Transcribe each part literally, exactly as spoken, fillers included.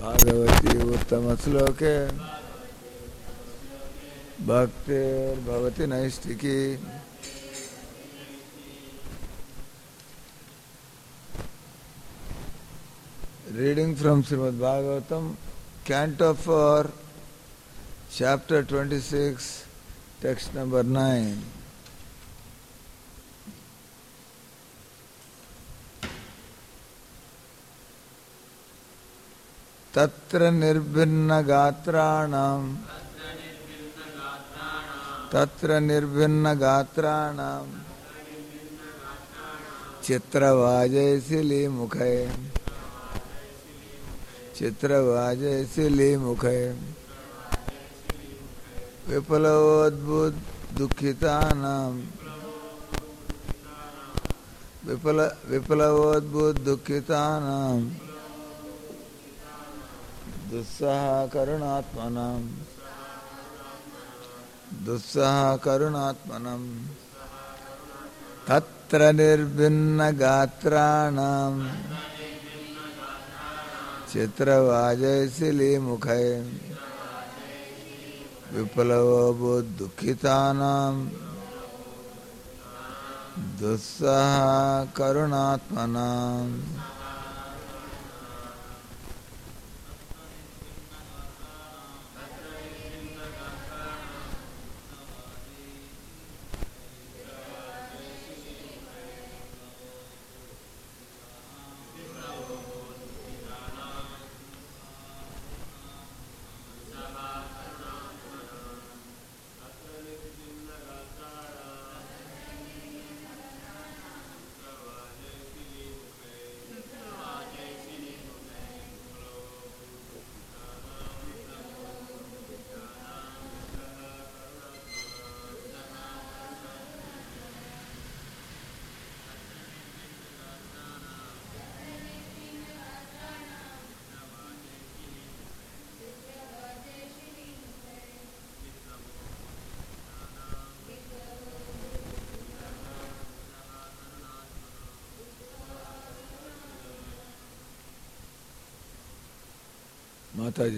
भागवती उत्तम श्लोके भक्तिर्भवति नैष्ठिकी। Reading from Srimad Bhagavatam, Canto four, Chapter twenty-six, Text number nine. तत्र निर्भिन्न गात्राणां तत्र निर्भिन्न गात्राणां चित्रवाजैसिली मुखे चित्रवाजैसिली मुखे विप्लवोद्भुत दुःखितानां विप्ल विप्लवोद्भुत दुःखितानां दुस्सह करुणात्मनम् दुस्सह करुणात्मनम् तत्र निर्भिन्न गात्राणां चित्रवाजैसिली मुखे विप्लवोद्भुत दुःखितानां दुस्सह करुणात्मनाम्। माता जी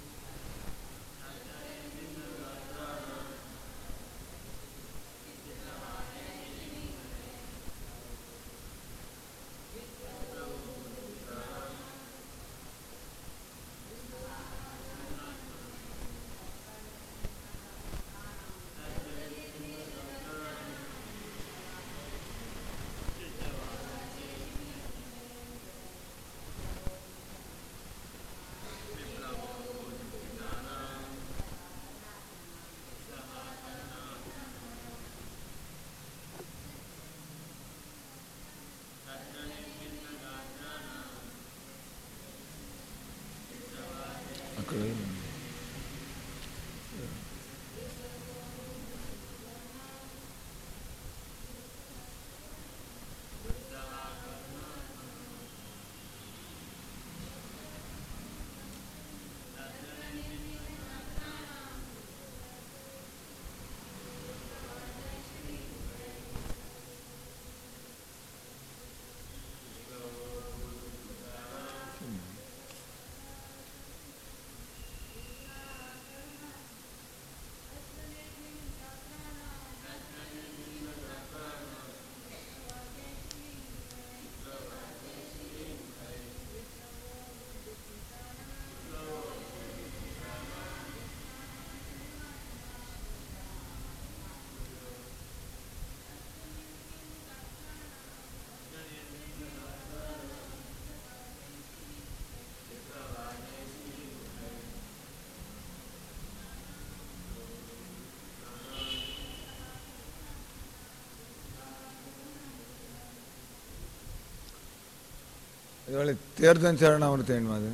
इवाल तीर्थं चरणामृतेन मादे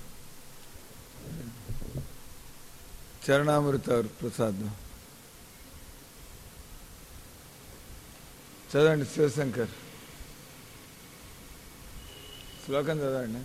चरणामृत प्रसाद చదవండి శివశంకర్ శ్లోకం చదవండి.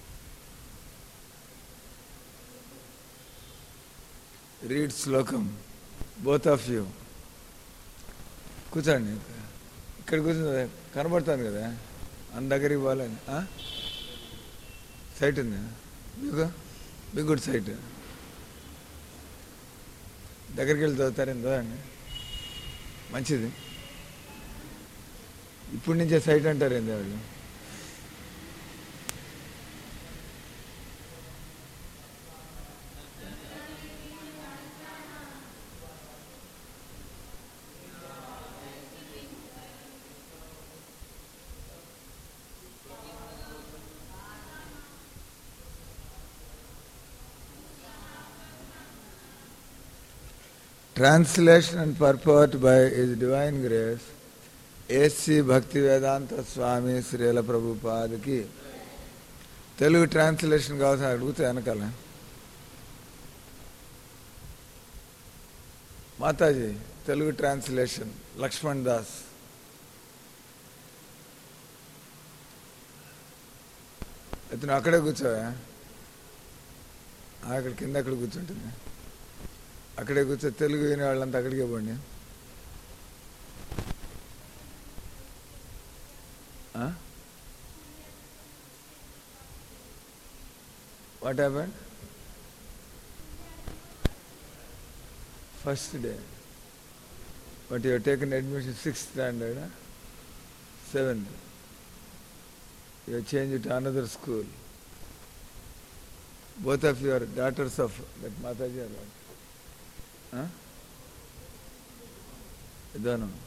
రీడ్ శ్లోకం బోత్ ఆఫ్ యూ. కూర్చోండి, ఇక్కడ కూర్చుంది కనబడుతుంది కదా, అంత దగ్గరికి పోవాలని. సైట్ ఉంది మీకు? మీ గుడ్ సైట్ దగ్గరికి వెళ్ళి చదువుతారేం చదవండి, మంచిది. ఇప్పటి నుంచే సైట్ అంటారు ఏంది వాళ్ళు? Translation and purport by His Divine Grace A C Bhaktivedanta Swami Srila Prabhupada ki. Telugu translation కావాల్సిన అడిగితే వెనకాల మాతాజీ తెలుగు ట్రాన్స్లేషన్ లక్ష్మణ్ దాస్. ఇతను అక్కడే కూర్చోవా, అక్కడ కింద అక్కడ కూర్చుంటుంది, అక్కడే కూర్చో. తెలుగు వినే వాళ్ళంతా అక్కడికే పోండి. What happened? First day but you taken admission sixth standard, seventh you change to another school. Both of your daughters of that Mataji are what? ఇదను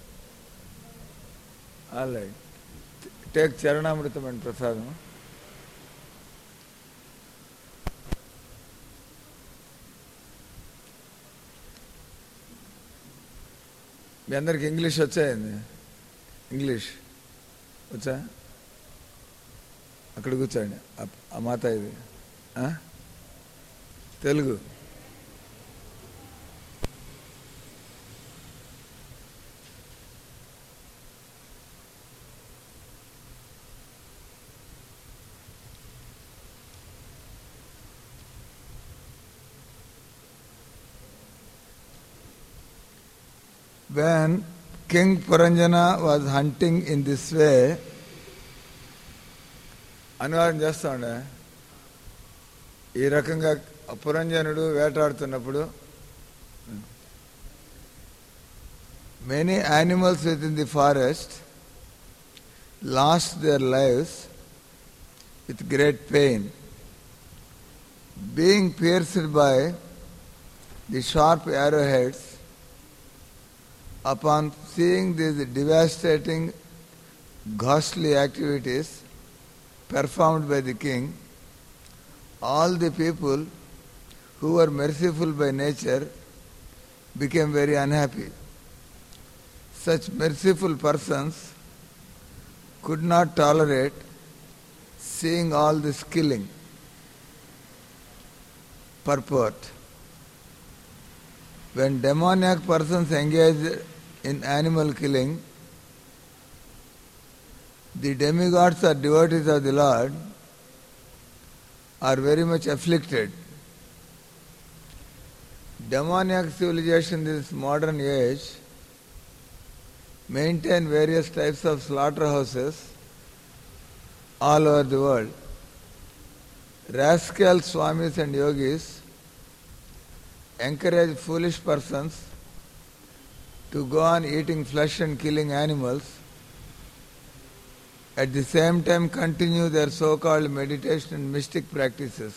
all right. Take charanamritam and prasadam. మీ అందరికి ఇంగ్లీష్ వచ్చాయండి? ఇంగ్లీష్ వచ్చా? అక్కడ కూర్చోండి. ఆ మాత ఇది Telugu. When King Puranjana was hunting in this way, అనువాదం చేస్తా ఉండే, ఈ రకంగా పురంజనుడు వేటాడుతున్నప్పుడు many animals within the forest lost their lives with great pain. Being pierced by the sharp arrowheads, upon seeing these devastating, ghastly activities performed by the king, all the people who were merciful by nature became very unhappy. Such merciful persons could not tolerate seeing all this killing. Purport: when demoniac persons engage in animal killing, the demigods or devotees of the Lord are very much afflicted. Demoniac civilization in this modern age maintain various types of slaughterhouses all over the world. Rascal swamis and yogis encourage foolish persons to go on eating flesh and killing animals, at the same time continue their so-called meditation and mystic practices.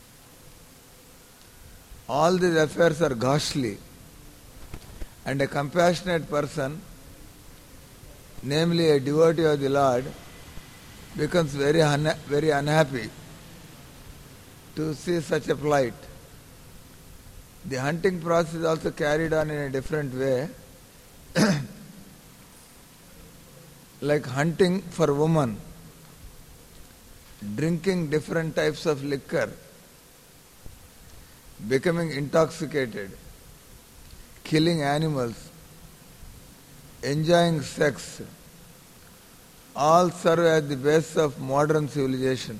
All these affairs are ghastly, and a compassionate person, namely a devotee of the Lord, becomes very unha- very unhappy to see such a plight. The hunting process is also carried on in a different way, like hunting for women, drinking different types of liquor, becoming intoxicated, killing animals, enjoying sex, all serve as the base of modern civilization.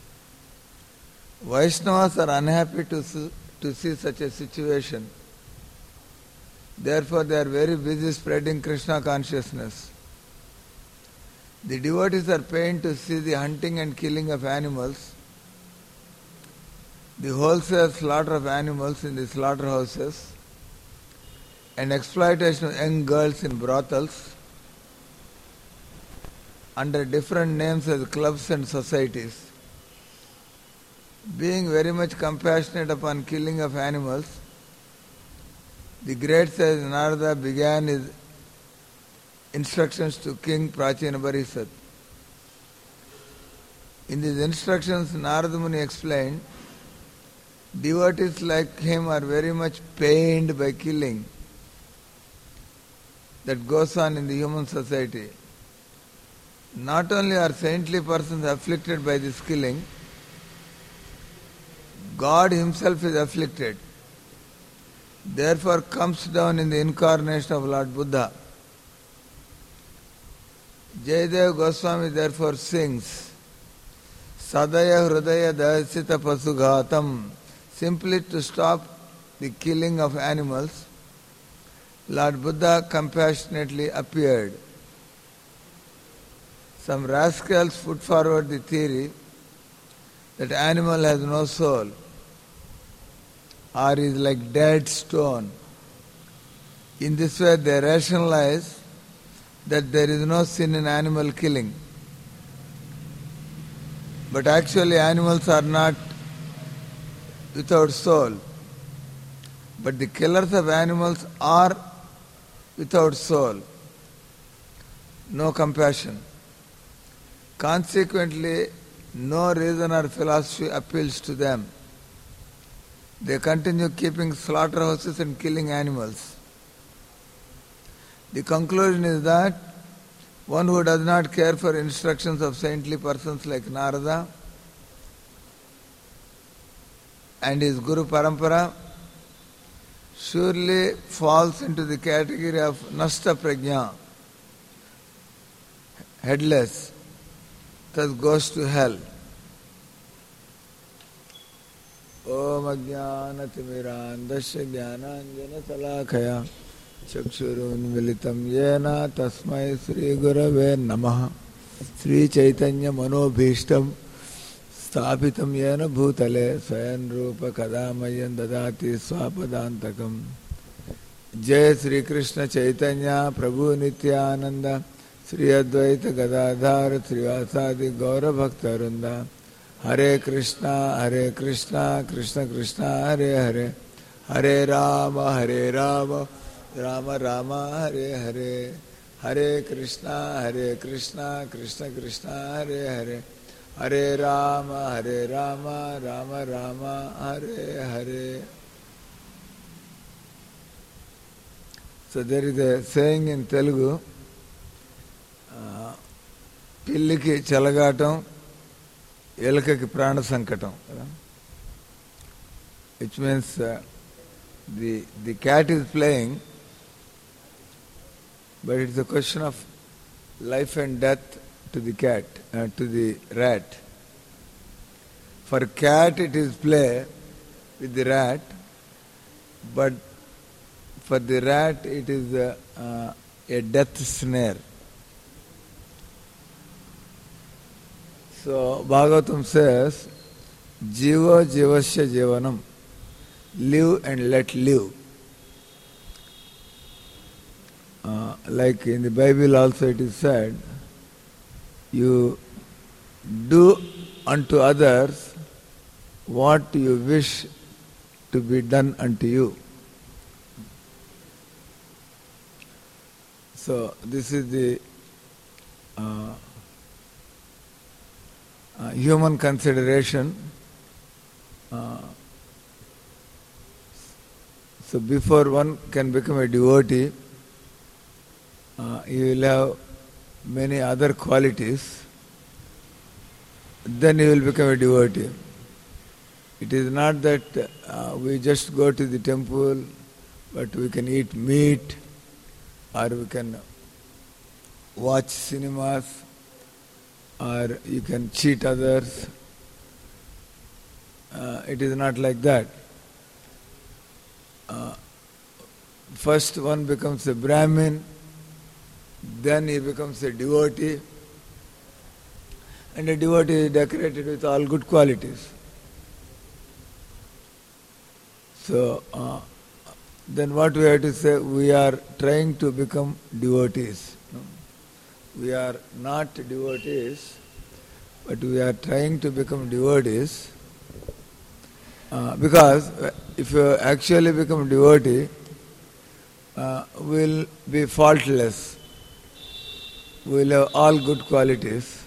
Vaishnavas are unhappy to see, to see such a situation. Therefore, they are very busy spreading Krishna consciousness. The devotees are pained to see the hunting and killing of animals, the wholesale slaughter of animals in the slaughterhouses, and exploitation of young girls in brothels under different names as clubs and societies. Being very much compassionate upon killing of animals, the great sage Narada began his instructions to King Prachina Barisat. In these instructions, Narada Muni explained, devotees like him are very much pained by killing that goes on in the human society. Not only are saintly persons afflicted by this killing, God himself is afflicted. Therefore comes down in the incarnation of Lord Buddha. Jayadev Goswami therefore sings, Sadaya Hridaya Dasita Pasughatam, simply to stop the killing of animals. Lord Buddha compassionately appeared. Some rascals put forward the theory that animal has no soul or is like dead stone. In this way they rationalize that there is no sin in animal killing. But actually animals are not without soul. But the killers of animals are without soul. No compassion. Consequently, no reason or philosophy appeals to them. They continue keeping slaughterhouses and killing animals. The conclusion is that one who does not care for instructions of saintly persons like Narada and his Guru Parampara surely falls into the category of Nasta Prajna, headless, thus goes to hell. Om Ajnanatimirandasya Jnananjana Salakaya Chakshurun Militam Yena Tasmai Sri Gurave Namaha Sri Chaitanya Manobhishtam Sthapitam Yena Bhutale Swayan Rupa Kadamayan Dadati Swapadantakam Jai Sri Krishna Chaitanya Prabhu Nityananda Sri Advaita Gadadhar Srivasadi Gaura Bhaktarunda Hare Krishna Hare Krishna Krishna Krishna Hare Hare Hare Rama Hare Rama Rama Rama Hare Hare Hare Krishna Hare Krishna Krishna Krishna Hare Hare Hare Rama Hare Rama Rama Rama Hare Hare. So there is a saying in Telugu, పిల్లికి చలగాటం ఎలుకకి ప్రాణ సంకటం, which means uh, the the cat is playing, but it's a question of life and death to the cat, uh, to the rat. For cat it is play with the rat, but for the rat it is a, uh, a death snare. So Bhagavatam says, Jiva Jivasya Jivanam, live and let live. Uh, like in the Bible also it is said, you do unto others what you wish to be done unto you. So this is the uh, uh, human consideration. Uh, so before one can become a devotee, uh, you will have many other qualities, then you will become a devotee. It is not that uh, we just go to the temple, but we can eat meat, or we can watch cinemas, or you can cheat others. Uh, it is not like that. Uh, first one becomes a Brahmin, then he becomes a devotee, and a devotee is decorated with all good qualities. So, uh, then what we have to say? We are trying to become devotees. No? We are not devotees, but we are trying to become devotees. Uh, because if you actually become devotee, uh, we'll be faultless. We'll have all good qualities.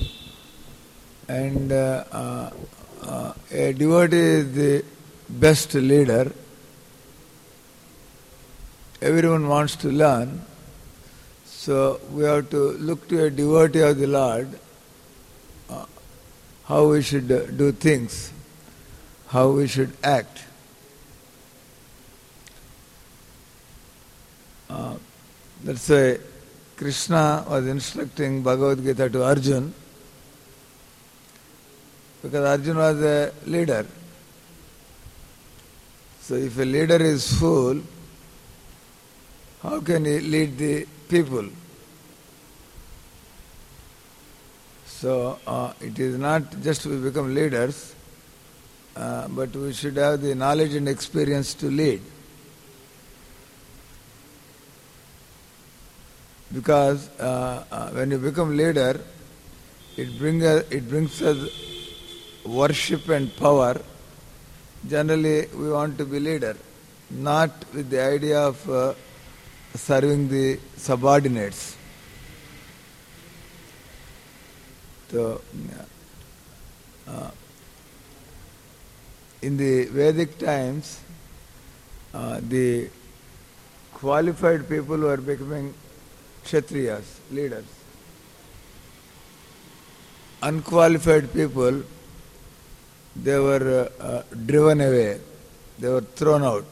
And uh, uh, uh, a devotee is the best leader. Everyone wants to learn. So we have to look to a devotee of the Lord, uh, how we should uh, do things, how we should act. Uh, that's why Krishna was instructing Bhagavad Gita to Arjuna, because Arjuna was a leader. So if a leader is fool, how can he lead the people? So uh, it is not just we become leaders, uh, but we should have the knowledge and experience to lead. Because uh, uh, when you become leader, it brings us, it brings us worship and power. Generally, we want to be leader, not with the idea of uh, serving the subordinates. So, uh, in the Vedic times, uh, the qualified people were becoming Kshatriyas, leaders. Unqualified people, they were uh, uh, driven away, they were thrown out.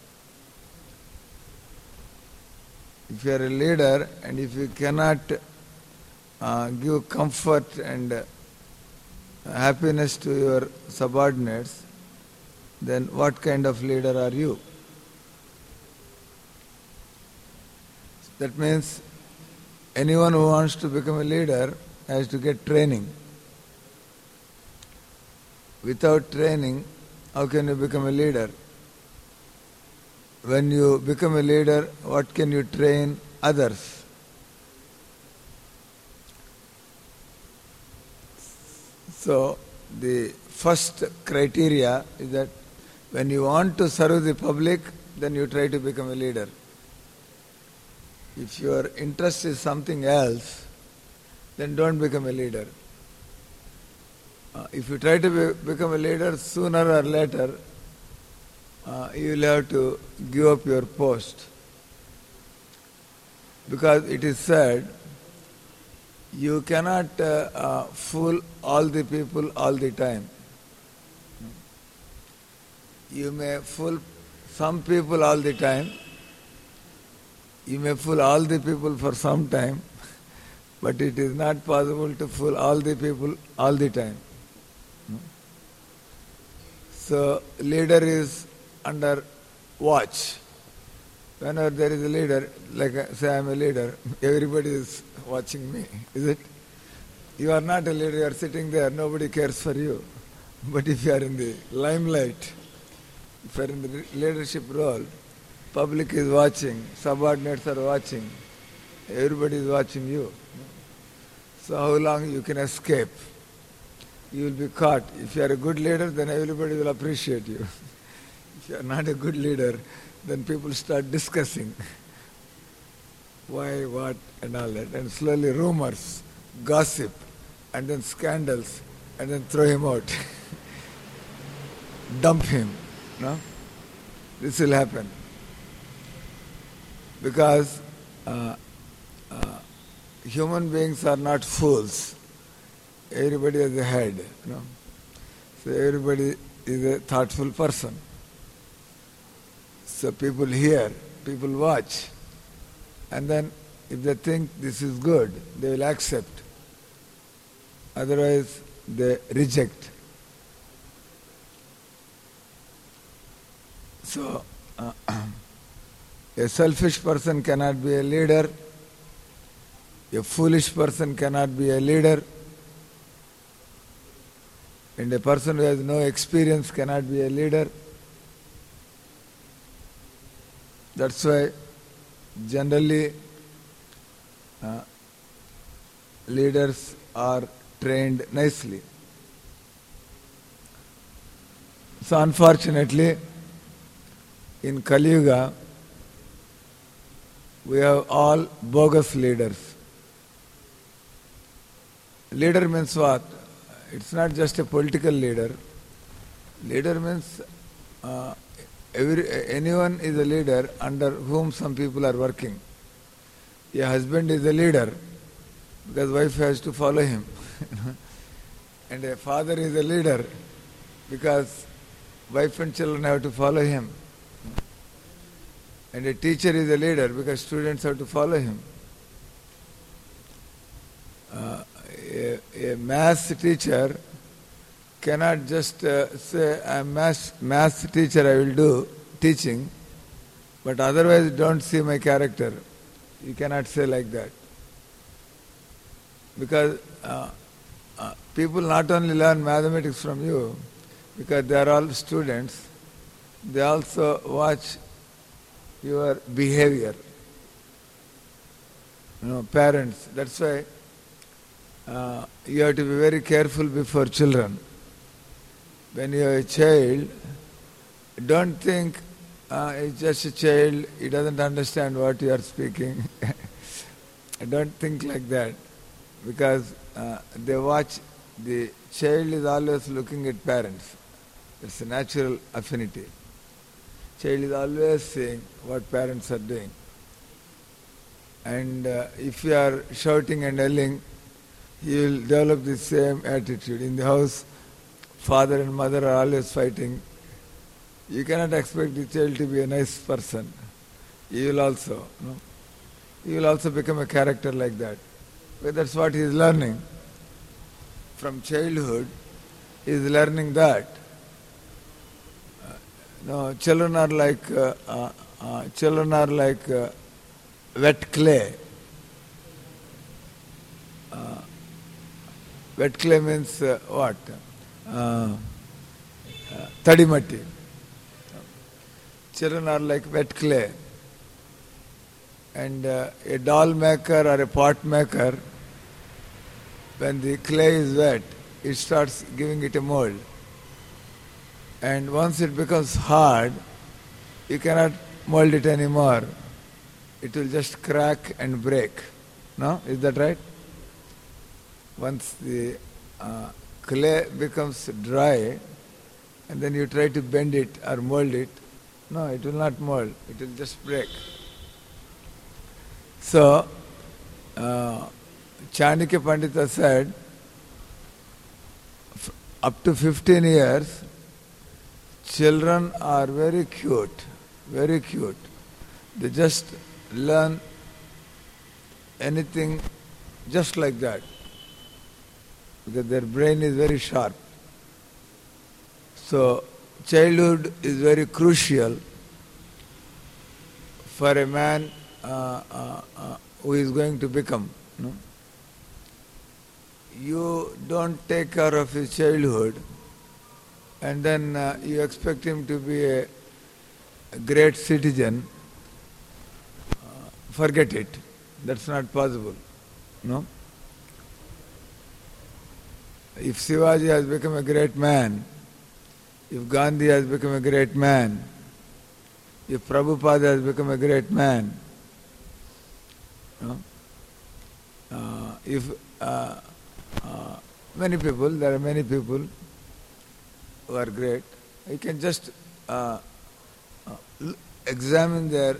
If you are a leader and if you cannot uh, give comfort and uh, happiness to your subordinates, then what kind of leader are you? That means anyone who wants to become a leader has to get training. Without training, how can you become a leader? When you become a leader, what can you train others? So, the first criteria is that when you want to serve the public, then you try to become a leader. If your interest is something else, then don't become a leader. Uh, if you try to be, become a leader, sooner or later, uh, you will have to give up your post. Because it is said, you cannot uh, uh, fool all the people all the time. You may fool some people all the time. You may fool all the people for some time, but it is not possible to fool all the people all the time. So, leader is under watch. Whenever there is a leader, like I say I am a leader, everybody is watching me, is it? You are not a leader, you are sitting there, nobody cares for you. But if you are in the limelight, if you are in the leadership role, public is watching, subordinates are watching, everybody is watching you. So how long you can escape? You will be caught. If you are a good leader, then everybody will appreciate you. If you are not a good leader, then people start discussing why, what, and all that. And slowly rumors, gossip, and then scandals, and then throw him out. Dump him. No? This will happen. Because uh, uh, human beings are not fools. Everybody has a head. You know? So everybody is a thoughtful person. So people hear, people watch, and then if they think this is good, they will accept. Otherwise, they reject. So, uh, a selfish person cannot be a leader. A foolish person cannot be a leader. And a person who has no experience cannot be a leader. That's why generally uh, leaders are trained nicely. So unfortunately, in Kali Yuga, we have all bogus leaders. Leader means what? It's not just a political leader. Leader means uh, every, anyone is a leader under whom some people are working. A husband is a leader because wife has to follow him. And a father is a leader because wife and children have to follow him. And a teacher is a leader because students have to follow him. Uh, a, a maths teacher cannot just uh, say, I'm maths, maths teacher, I will do teaching, but otherwise don't see my character. You cannot say like that. Because uh, uh, people not only learn mathematics from you, because they are all students, they also watch your behavior. You know, parents, that's why uh, you have to be very careful before children. When you are a child, don't think uh, it's just a child, he doesn't understand what you are speaking. Don't think like that, because uh, they watch, the child is always looking at parents. It's a natural affinity. Child is always seeing what parents are doing. And uh, if you are shouting and yelling, he will develop the same attitude. In the house, father and mother are always fighting. You cannot expect the child to be a nice person. He will also, no? He will also become a character like that. But that's what he is learning. From childhood, he is learning that. Uh, no, children are like uh, uh, uh, children are like uh, wet clay. Uh, wet clay means uh, what? Uh, uh, tadimati. Children are like wet clay. And uh, a doll maker or a pot maker, when the clay is wet, it starts giving it a mold. And once it becomes hard, you cannot mold it anymore. It will just crack and break. No? Is that right? Once the uh, clay becomes dry, and then you try to bend it or mold it, no, it will not mold. It will just break. So, uh, Chanakya Pandita said, f- up to fifteen years, children are very cute, very cute. They just learn anything just like that, because their brain is very sharp. So, childhood is very crucial for a man uh, uh, uh, who is going to become. No? You don't take care of his childhood and then uh, you expect him to be a, a great citizen. Uh, forget it. That's not possible. No? If Shivaji has become a great man, if Gandhi has become a great man, if Prabhupada has become a great man, no? uh, if uh, uh, many people, there are many people who are great, you can just uh, uh, examine their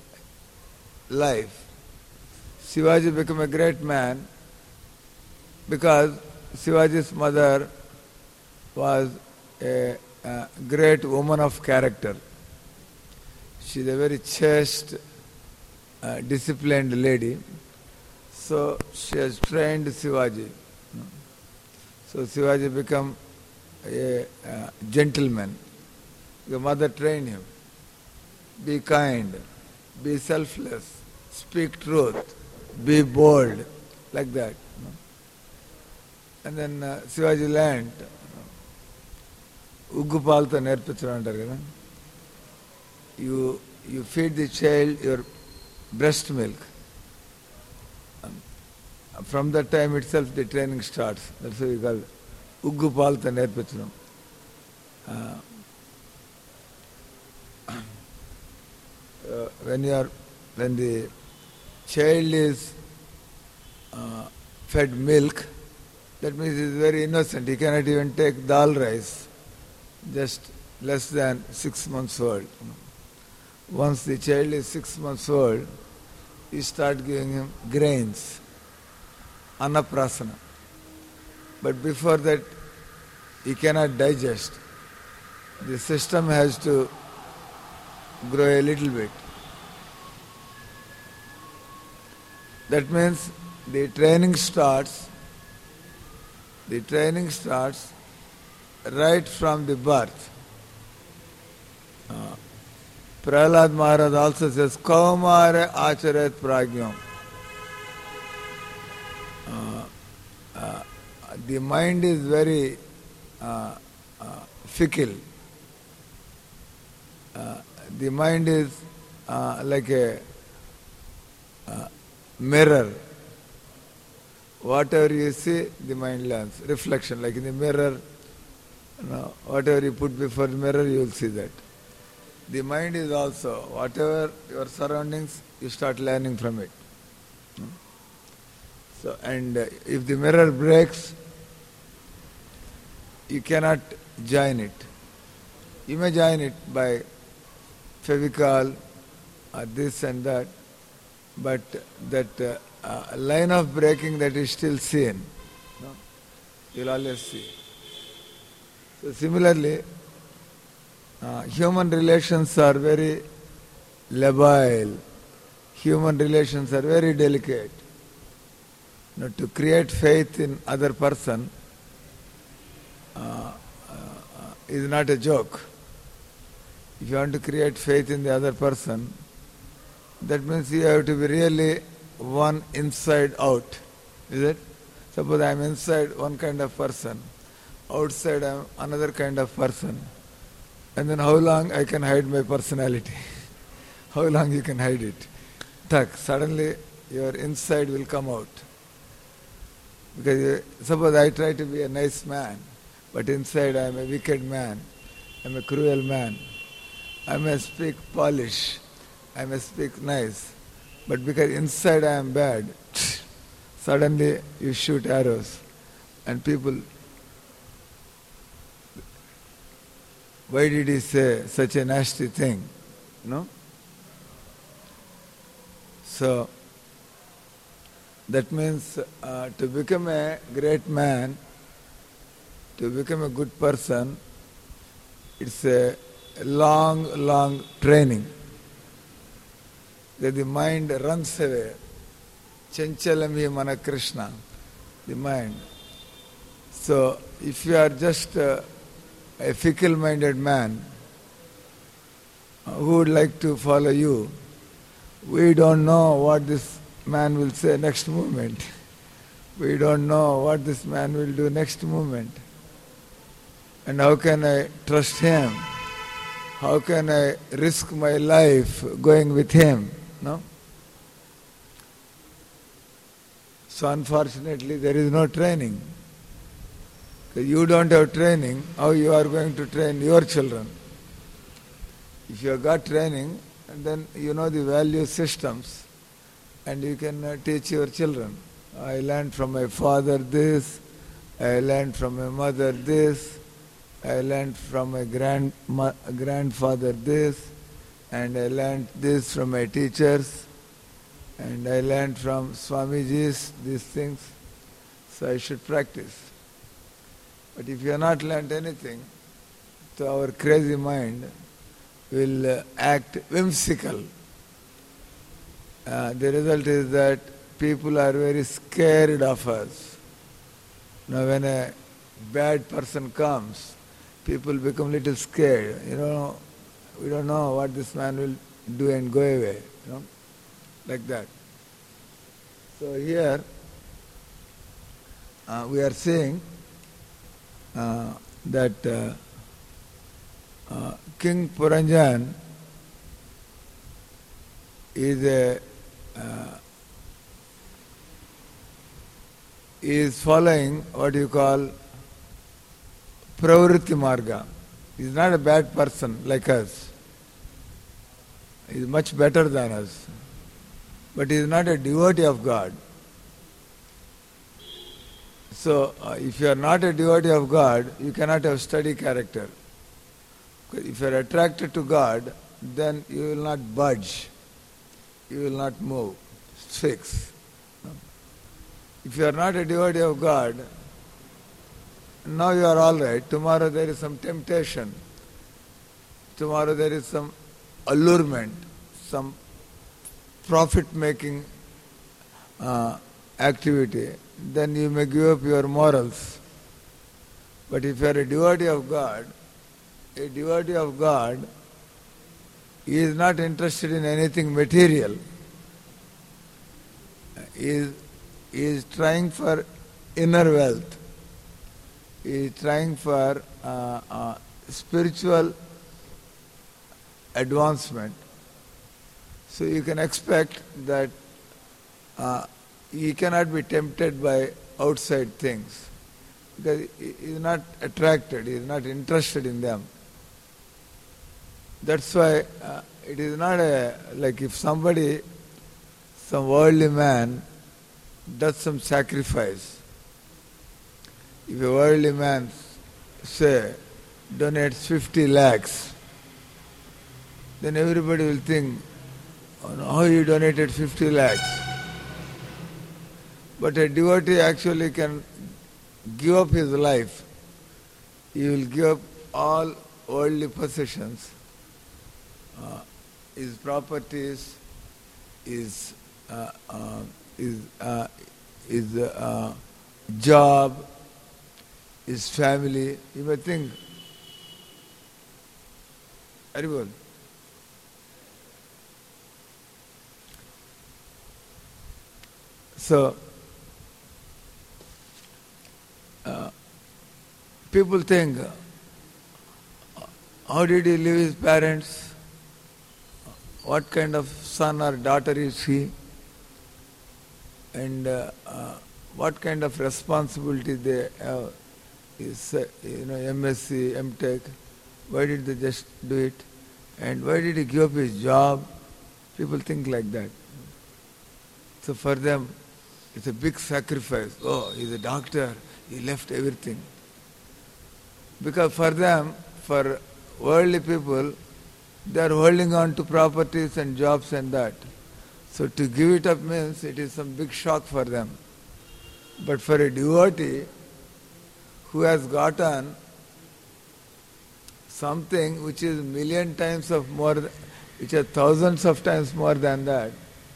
life. Shivaji became a great man because Shivaji's mother was a, a great woman of character. She is a very chaste, uh, disciplined lady. So she has trained Shivaji. So Shivaji became a uh, gentleman. The mother trained him. Be kind, be selfless, speak truth, be bold, like that. And then uh, Shivaji learned, Uggu palta nerpichara antaru kada. You you feed the child your breast milk. Um, from that time itself the training starts. That's what we call Uggu Palta Nerpichanam. Uh, uh, when you are, when the child is uh, fed milk, that means he is very innocent. He cannot even take dal rice, just less than six months old. Once the child is six months old, you start giving him grains, anaprasana. But before that, he cannot digest. The system has to grow a little bit. That means the training starts, the training starts right from the birth. Uh, Prahlad Maharaj also says, Kaumare acharet pragyam. Uh, uh, the mind is very uh, uh, fickle. Uh, the mind is uh, like a uh, mirror. Whatever you see, the mind learns. Reflection, like in the mirror, you know, whatever you put before the mirror, you will see that. The mind is also, whatever your surroundings, you start learning from it. So, and uh, if the mirror breaks, you cannot join it. You may join it by Fevicol or this and that, but that uh, uh, line of breaking that is still seen. No? You will always see. So similarly, uh, human relations are very labile. Human relations are very delicate. You know, to create faith in other person uh, uh, is not a joke. If you want to create faith in the other person, that means you have to be really one inside out. Is it? Suppose I am inside one kind of person, outside I am another kind of person. And then how long I can hide my personality? How long you can hide it? Tak, suddenly your inside will come out. Because you, suppose I try to be a nice man, but inside I am a wicked man, I am a cruel man. I may speak polish, I may speak nice, but because inside I am bad, suddenly you shoot arrows and people, why did he say such a nasty thing? No? So, that means uh, to become a great man, to become a good person, it's a long, long training. That the mind runs away. Chanchalam hi mana Krishna, the mind. So, if you are just uh, a fickle-minded man uh, who would like to follow you, we don't know what this man will say next moment. We don't know what this man will do next moment. And how can I trust him? How can I risk my life going with him? No? So unfortunately there is no training. You don't have training, how you are going to train your children? If you have got training, then you know the value systems and you can uh, teach your children. I learned from my father this, I learned from my mother this, I learned from my grand, ma, grandfather this, and I learned this from my teachers, and I learned from Swamiji's these things, so I should practice. But if you have not learned anything, so our crazy mind will uh, act whimsical. Uh, the result is that people are very scared of us. Now when a bad person comes, people become little scared. You know, we don't know what this man will do and go away. You know, like that. So here uh, we are saying uh, that uh, uh, King Puranjan is a uh, is following what you call pravritti marga. He is not a bad person like us. He is much better than us. But he is not a devotee of God. So, uh, if you are not a devotee of God, you cannot have steady character. If you are attracted to God, then you will not budge. You will not move. It's fixed. If you are not a devotee of God, now you are all right. Tomorrow there is some temptation. Tomorrow there is some allurement, some profit-making uh, activity. Then you may give up your morals. But if you are a devotee of God, a devotee of God, he is not interested in anything material. He is, he is trying for inner wealth. He is trying for uh, uh, spiritual advancement. So you can expect that uh, he cannot be tempted by outside things. Because he is not attracted, he is not interested in them. That's why uh, it is not a, like if somebody, some worldly man does some sacrifice. If a worldly man, say, donates fifty lakhs, then everybody will think, oh, no, how he donated fifty lakhs. But a devotee actually can give up his life. He will give up all worldly possessions, uh, his properties, his, uh, uh, his, uh, his uh, job, his family. You may think, very well. So, uh, people think, how did he leave his parents? What kind of son or daughter is he? And uh, uh, what kind of responsibility they have? Is, uh, you know, M S c, M Tech. Why did they just do it? And why did he give up his job? People think like that. So for them, it's a big sacrifice. Oh, he's a doctor. He left everything. Because for them, for worldly people, they are holding on to properties and jobs and that. So to give it up means it is some big shock for them. But for a devotee who has gotten something which is million times of more, which is thousands of times more than that.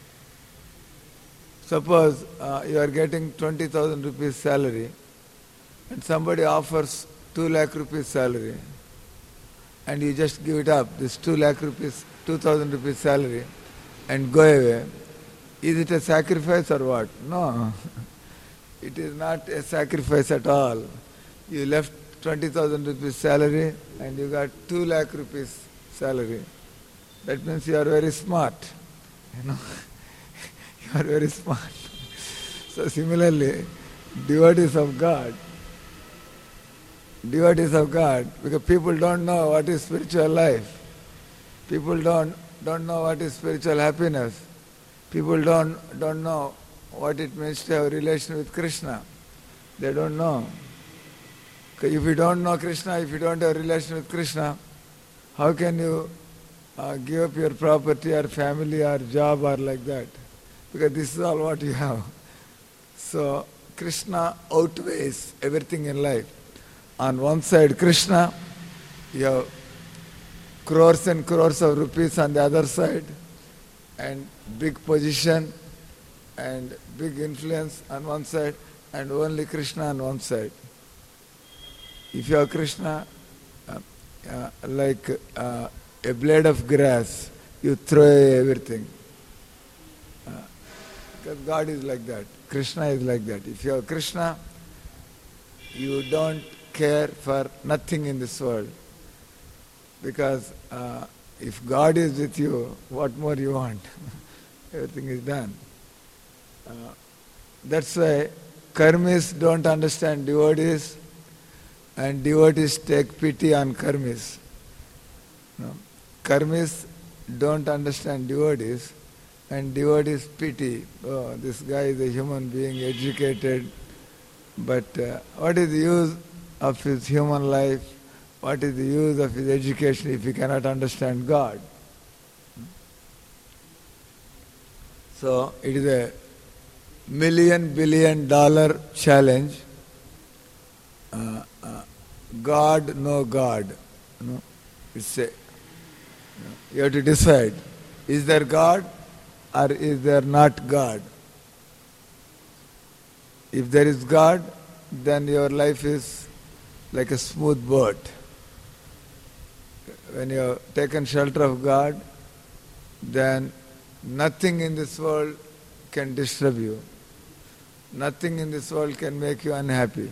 Suppose uh, you are getting twenty thousand rupees salary and somebody offers two lakh rupees salary and you just give it up, this two lakh rupees, two thousand rupees salary and go away. Is it a sacrifice or what? No. It is not a sacrifice at all. You left twenty thousand rupees salary and you got two lakh rupees salary. That means you are very smart. You know, you are very smart. So similarly, devotees of God, devotees of God, because people don't know what is spiritual life. People don't don't know what is spiritual happiness. People don't don't know what it means to have a relation with Krishna. They don't know. If you don't know Krishna, if you don't have a relation with Krishna, how can you uh, give up your property or family or job or like that? Because this is all what you have. So Krishna outweighs everything in life. On one side Krishna, you have crores and crores of rupees on the other side, and big position and big influence on one side, and only Krishna on one side. If you have Krishna, uh, uh, like uh, a blade of grass, you throw away everything. Uh, because God is like that. Krishna is like that. If you have Krishna, you don't care for nothing in this world. Because uh, if God is with you, what more you want? everything is done. Uh, that's why karmis don't understand devotees, and devotees take pity on karmis. No. Karmis don't understand devotees, and devotees pity. Oh, this guy is a human being, educated, but uh, what is the use of his human life? What is the use of his education if he cannot understand God? So it is a million billion dollar challenge. Uh, uh, God, no God. No, it's a, you have to decide: is there God or is there not God? If there is God, then your life is like a smooth boat. When you have taken shelter of God, then nothing in this world can disturb you. Nothing in this world can make you unhappy.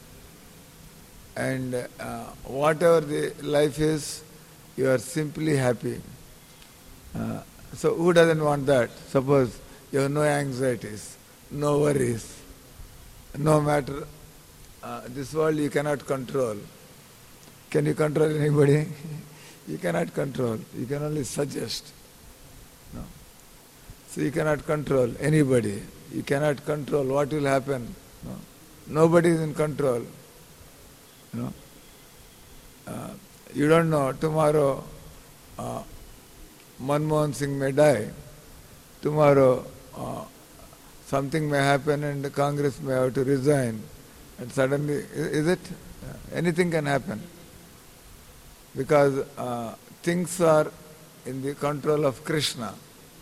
And uh, whatever the life is, you are simply happy. Uh, so who doesn't want that? Suppose you have no anxieties, no worries. No matter, uh, this world you cannot control. Can you control anybody? You cannot control. You can only suggest. No. So you cannot control anybody. You cannot control what will happen. No. Nobody is in control. You know. Uh, you don't know, tomorrow uh, Manmohan Singh may die. Tomorrow uh, something may happen and the Congress may have to resign. And suddenly, is it? Anything can happen. Because uh, things are in the control of Krishna.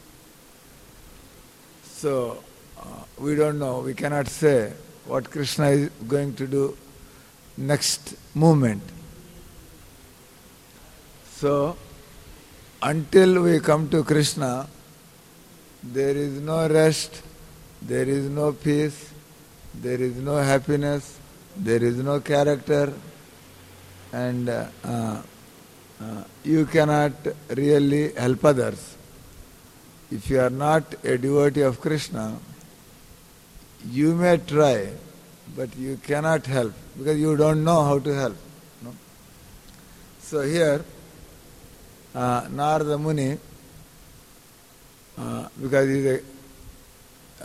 So, uh, we don't know, we cannot say what Krishna is going to do next moment. So, until we come to Krishna, there is no rest, there is no peace, there is no happiness, there is no character, and uh, uh, uh, you cannot really help others. If you are not a devotee of Krishna, you may try, but you cannot help because you don't know how to help. No? So here, uh, Narada Muni, uh, because he is a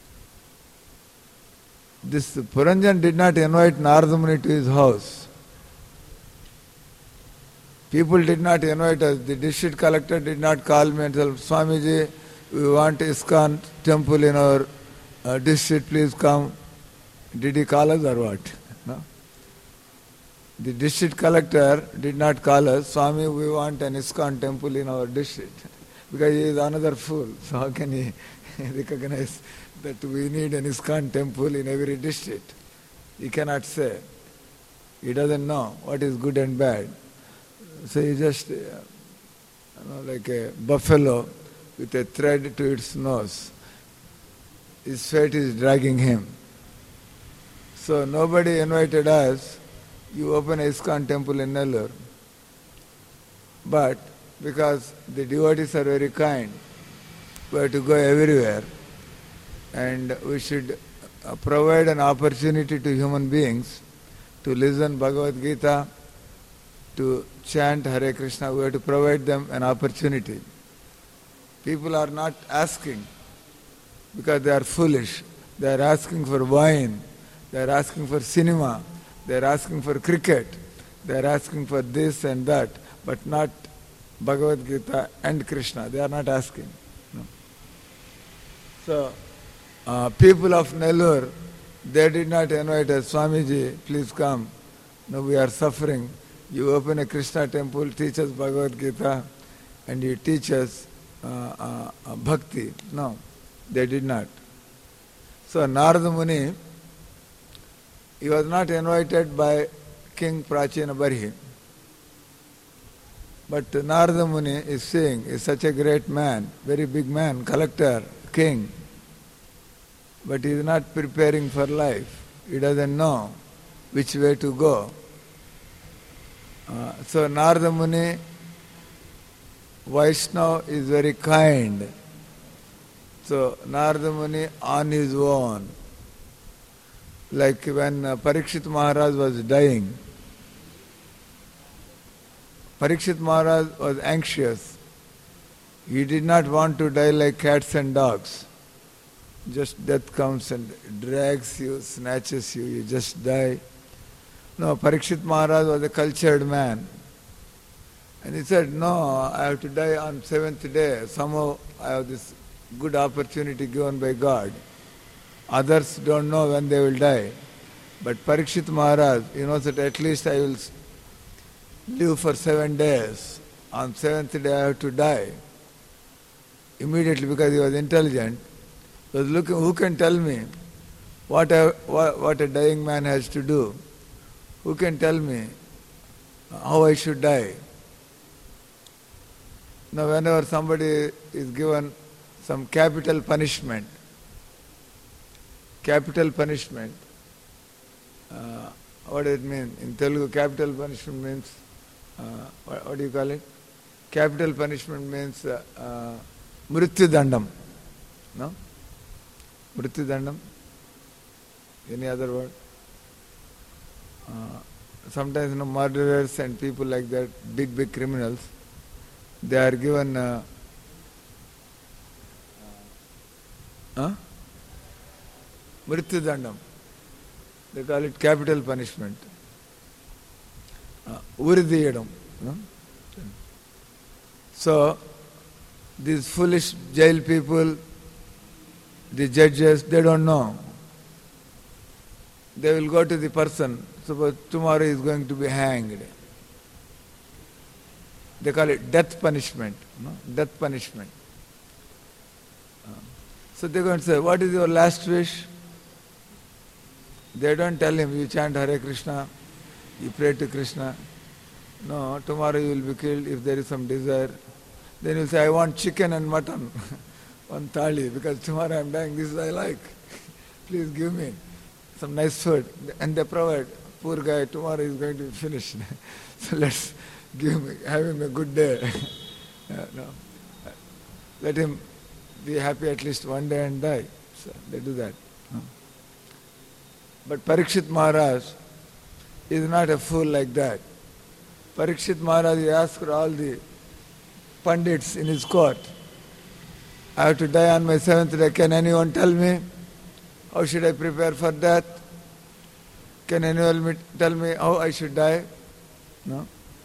This Puranjan did not invite Narada Muni to his house. People did not invite us. The district collector did not call me and tell, Swamiji, we want ISKCON temple in our uh, district, please come. Did he call us or what? No. The district collector did not call us, Swami, we want an ISKCON temple in our district. Because he is another fool. So how can he recognize that we need an ISKCON temple in every district? He cannot say. He doesn't know what is good and bad. So he just, uh, you know, like a buffalo with a thread to its nose. His fate is dragging him. So nobody invited us. You open a ISKCON temple in Nellore. But because the devotees are very kind, we have to go everywhere. And we should uh, provide an opportunity to human beings to listen Bhagavad Gita, to chant Hare Krishna. We have to provide them an opportunity. People are not asking because they are foolish. They are asking for wine. They are asking for cinema. They are asking for cricket. They are asking for this and that, but not Bhagavad Gita and Krishna. They are not asking. No. So, uh, people of Nellore, they did not invite us, Swamiji, please come. No, we are suffering. You open a Krishna temple, teach us Bhagavad Gita, and you teach us uh, uh, uh, bhakti. No, they did not. So Narada Muni, he was not invited by King Prachina Barhi. But Narada Muni is saying, is such a great man, very big man, collector, king. But he is not preparing for life. He doesn't know which way to go. Uh, so Narada Muni, Vaishnava is very kind. So Narada Muni on his own, like when uh, Parikshit Maharaj was dying, Parikshit Maharaj was anxious. He did not want to die like cats and dogs. Just death comes and drags you, snatches you, you just die. No, Parikshit Maharaj was a cultured man. And he said, no, I have to die on seventh day. Somehow I have this good opportunity given by God. Others don't know when they will die. But Parikshit Maharaj, he knows that at least I will live for seven days. On seventh day I have to die. Immediately, because he was intelligent, he was looking, who can tell me what a, what, what a dying man has to do? Who can tell me how I should die? Now, whenever somebody is given some capital punishment, capital punishment, uh, what does it mean? In Telugu, capital punishment means, uh, what, what do you call it? Capital punishment means uh, uh, Mrityu Dandam. No? Mrityu Dandam? Any other word? Uh, sometimes, you know, murderers and people like that, big, big criminals, they are given uh, uh, Mrityu Dandam. They call it capital punishment. Uridiyadam. No? So, these foolish jail people, the judges, they don't know. They will go to the person, suppose tomorrow he is going to be hanged. They call it death punishment. No? Death punishment. Uh, so they are going to say, what is your last wish? They don't tell him, you chant Hare Krishna, you pray to Krishna. No, tomorrow you will be killed if there is some desire. Then you will say, I want chicken and mutton, one thali, because tomorrow I am dying, this I like. Please give me some nice food. And they provide. Poor guy, tomorrow is going to be finished. So let's give him, have him a good day. Yeah, no. Let him be happy at least one day and die. So they do that. No. But Parikshit Maharaj is not a fool like that. Parikshit Maharaj, he asked all the Pandits in his court, I have to die on my seventh day. Can anyone tell me how should I prepare for death? Can anyone tell me how I should die? No.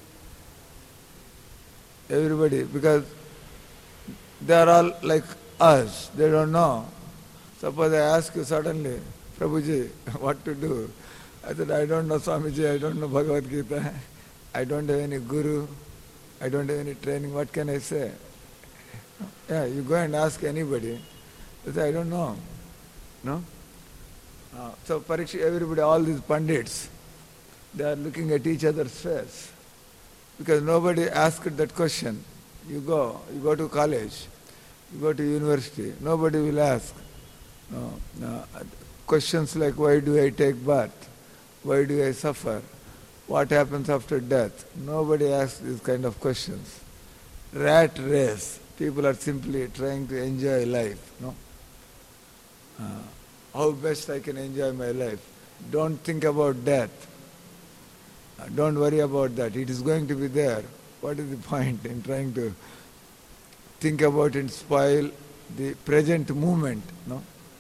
Everybody, because they are all like us. They don't know. Suppose I ask you suddenly, Prabhuji, what to do? I said, I don't know Swamiji, I don't know Bhagavad Gita, I don't have any guru, I don't have any training, what can I say? Yeah, you go and ask anybody, they say, I don't know. No? Uh, so Parikshit, everybody, all these Pandits, they are looking at each other's face. Because nobody asked that question. You go, you go to college, you go to university, nobody will ask. No, no. Questions like, why do I take bath? Why do I suffer? What happens after death? Nobody asks these kind of questions. Rat race. People are simply trying to enjoy life. No? Uh, how best I can enjoy my life. Don't think about death. Uh, don't worry about that. It is going to be there. What is the point in trying to think about and spoil the present moment? No?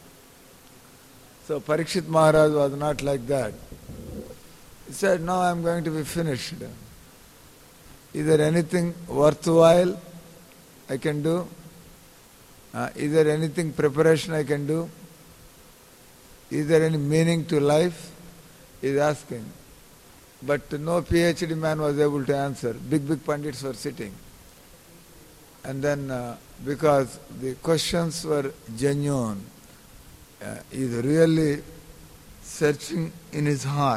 So Parikshit Maharaj was not like that. He said, no, I am going to be finished. Is there anything worthwhile I can do? Uh, is there anything preparation I can do? Is there any meaning to life? He is asking. But no PhD man was able to answer. Big, big Pandits were sitting. And then uh, because the questions were genuine, uh, he is really searching in his heart.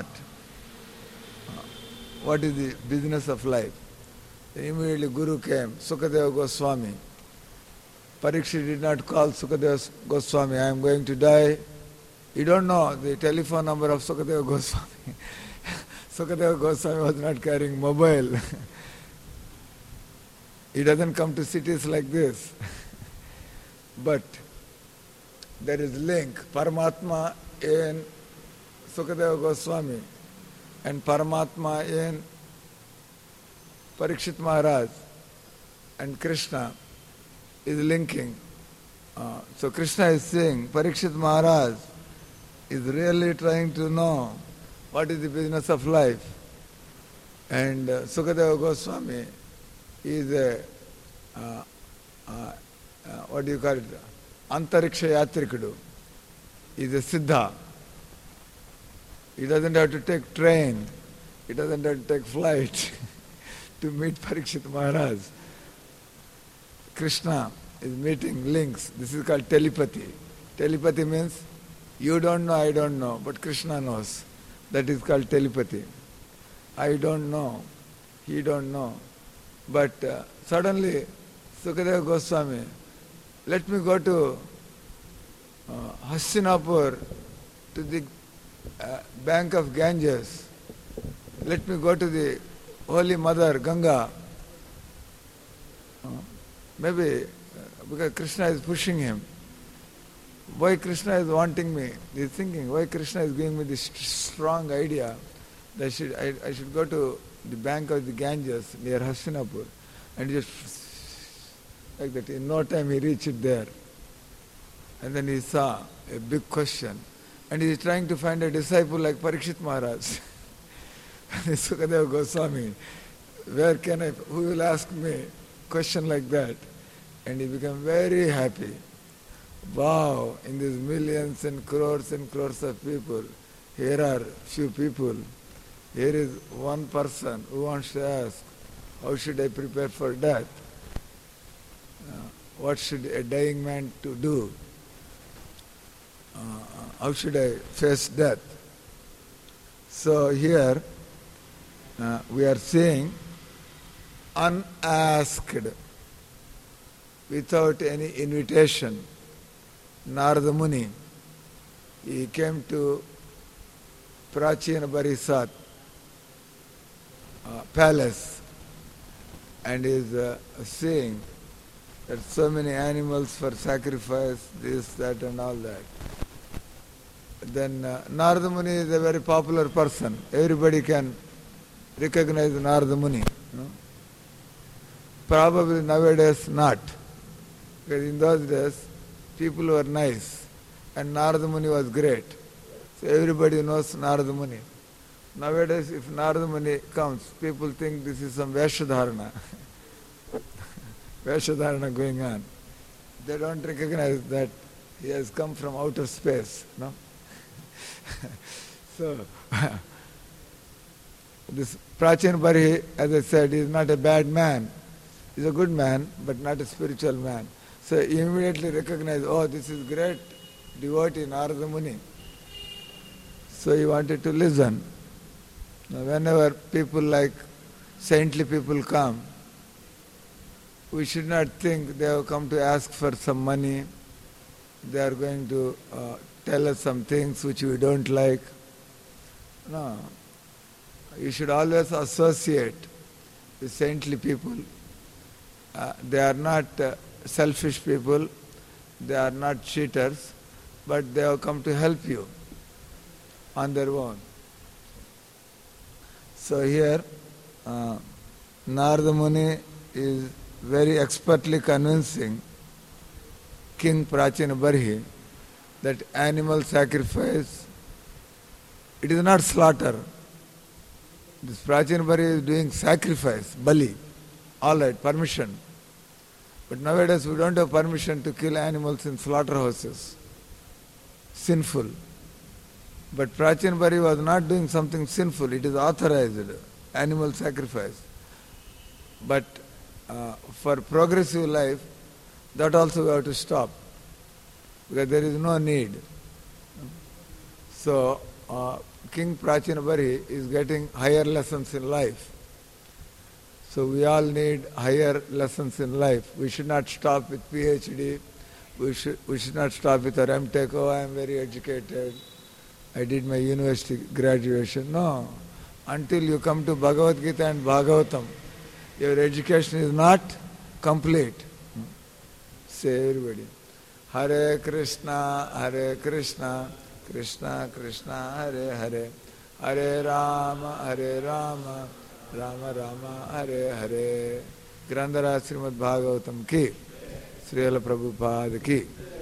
What is the business of life? Then immediately Guru came, Sukadeva Goswami. Parikshit did not call Sukadeva Goswami, I am going to die. You don't know the telephone number of Sukadeva Goswami. Sukadeva Goswami was not carrying mobile. He doesn't come to cities like this. But there is link, Paramatma in Sukadeva Goswami and Paramatma in Parikshit Maharaj, and Krishna is linking. Uh, so Krishna is saying, Parikshit Maharaj is really trying to know what is the business of life. And uh, Sukadeva Goswami is a, uh, uh, uh, what do you call it, Antariksha Yatrikudu. He is a Siddha. He doesn't have to take train. He doesn't have to take flight to meet Parikshit Maharaj. Krishna is meeting links. This is called telepathy. Telepathy means you don't know, I don't know, but Krishna knows. That is called telepathy. I don't know, he don't know. But uh, suddenly, Sukadeva Goswami, let me go to uh, Hastinapur, to the uh, bank of Ganges. Let me go to the Holy Mother, Ganga. Uh, maybe uh, because Krishna is pushing him. Why Krishna is wanting me? He is thinking, why Krishna is giving me this strong idea that I should, I, I should go to the bank of the Ganges near Hastinapur, and just like that. In no time he reached there. And then he saw a big question. And he is trying to find a disciple like Parikshit Maharaj. Sukadeva Goswami, where can I, who will ask me question like that? And he became very happy. Wow, in these millions and crores and crores of people, here are few people. Here is one person who wants to ask, how should I prepare for death? Uh, what should a dying man to do? Uh, how should I face death? So here uh, we are saying unasked, without any invitation. Narada Muni, he came to Prachina Barisat uh, palace and is uh, saying that so many animals for sacrifice, this, that and all that. Then uh, Narada Muni is a very popular person. Everybody can recognize Narada Muni. You know? Probably nowadays not. Because in those days, people were nice and Narada Muni was great. So everybody knows Narada Muni. Nowadays, if Narada Muni comes, people think this is some Veshadharana. Veshadharana going on. They don't recognize that he has come from outer space. No? So, this Prachin Bari, as I said, is not a bad man. He's a good man, but not a spiritual man. So he immediately recognized, oh, this is great devotee Narada Muni. So he wanted to listen. Now, whenever people like saintly people come, we should not think they have come to ask for some money. They are going to uh, tell us some things which we don't like. No. You should always associate with saintly people. Uh, they are not uh, selfish people, they are not cheaters, but they have come to help you on their own. So here, uh, Narada Muni is very expertly convincing King Prachina Barhi that animal sacrifice, it is not slaughter. This Prachina Barhi is doing sacrifice, bali. All right, permission. But nowadays we don't have permission to kill animals in slaughterhouses. Sinful. But Prachin Bari was not doing something sinful. It is authorized, animal sacrifice. But uh, for progressive life, that also we have to stop. Because there is no need. So, uh, King Prachin Bari is getting higher lessons in life. So we all need higher lessons in life. We should not stop with PhD. We should, we should not stop with our M Tech. Oh, I am very educated. I did my university graduation. No. Until you come to Bhagavad Gita and Bhagavatam, your education is not complete. Say everybody. हरे कृष्णा हरे कृष्णा कृष्णा कृष्णा हरे हरे हरे राम हरे राम राम राम हरे हरे। ग्रंथराज श्रीमद् भागवतम की, श्रील प्रभुपाद की।